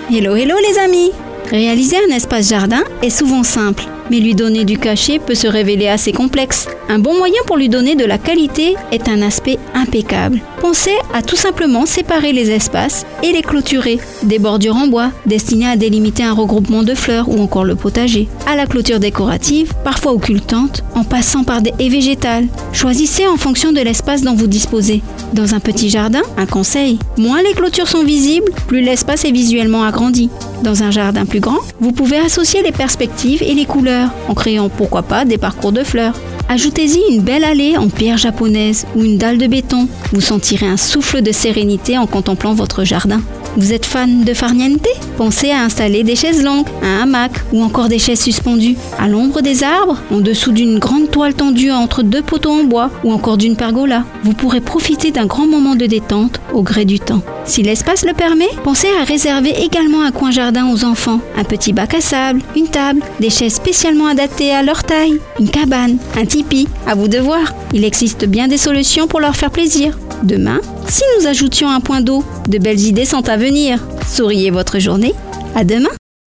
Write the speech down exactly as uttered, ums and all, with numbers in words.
Hello hello les amis! Réaliser un espace jardin est souvent simple, mais lui donner du cachet peut se révéler assez complexe. Un bon moyen pour lui donner de la qualité est un aspect impeccable. Pensez à tout simplement séparer les espaces et les clôturer. Des bordures en bois destinées à délimiter un regroupement de fleurs ou encore le potager. À la clôture décorative, parfois occultante, en passant par des haies végétales. Choisissez en fonction de l'espace dont vous disposez. Dans un petit jardin, un conseil, moins les clôtures sont visibles, plus l'espace est visuellement agrandi. Dans un jardin plus grand, vous pouvez associer les perspectives et les couleurs, en créant pourquoi pas des parcours de fleurs. Ajoutez-y une belle allée en pierre japonaise ou une dalle de béton. Vous sentirez un souffle de sérénité en contemplant votre jardin. Vous êtes fan de farniente? Pensez à installer des chaises longues, un hamac ou encore des chaises suspendues à l'ombre des arbres, en dessous d'une grande toile tendue entre deux poteaux en bois ou encore d'une pergola. Vous pourrez profiter d'un grand moment de détente au gré du temps. Si l'espace le permet, pensez à réserver également un coin jardin aux enfants. Un petit bac à sable, une table, des chaises spécialement adaptées à leur taille, une cabane, un tipi. À vous de voir. Il existe bien des solutions pour leur faire plaisir. Demain, si nous ajoutions un point d'eau, de belles idées sont à venir. Souriez votre journée. À demain!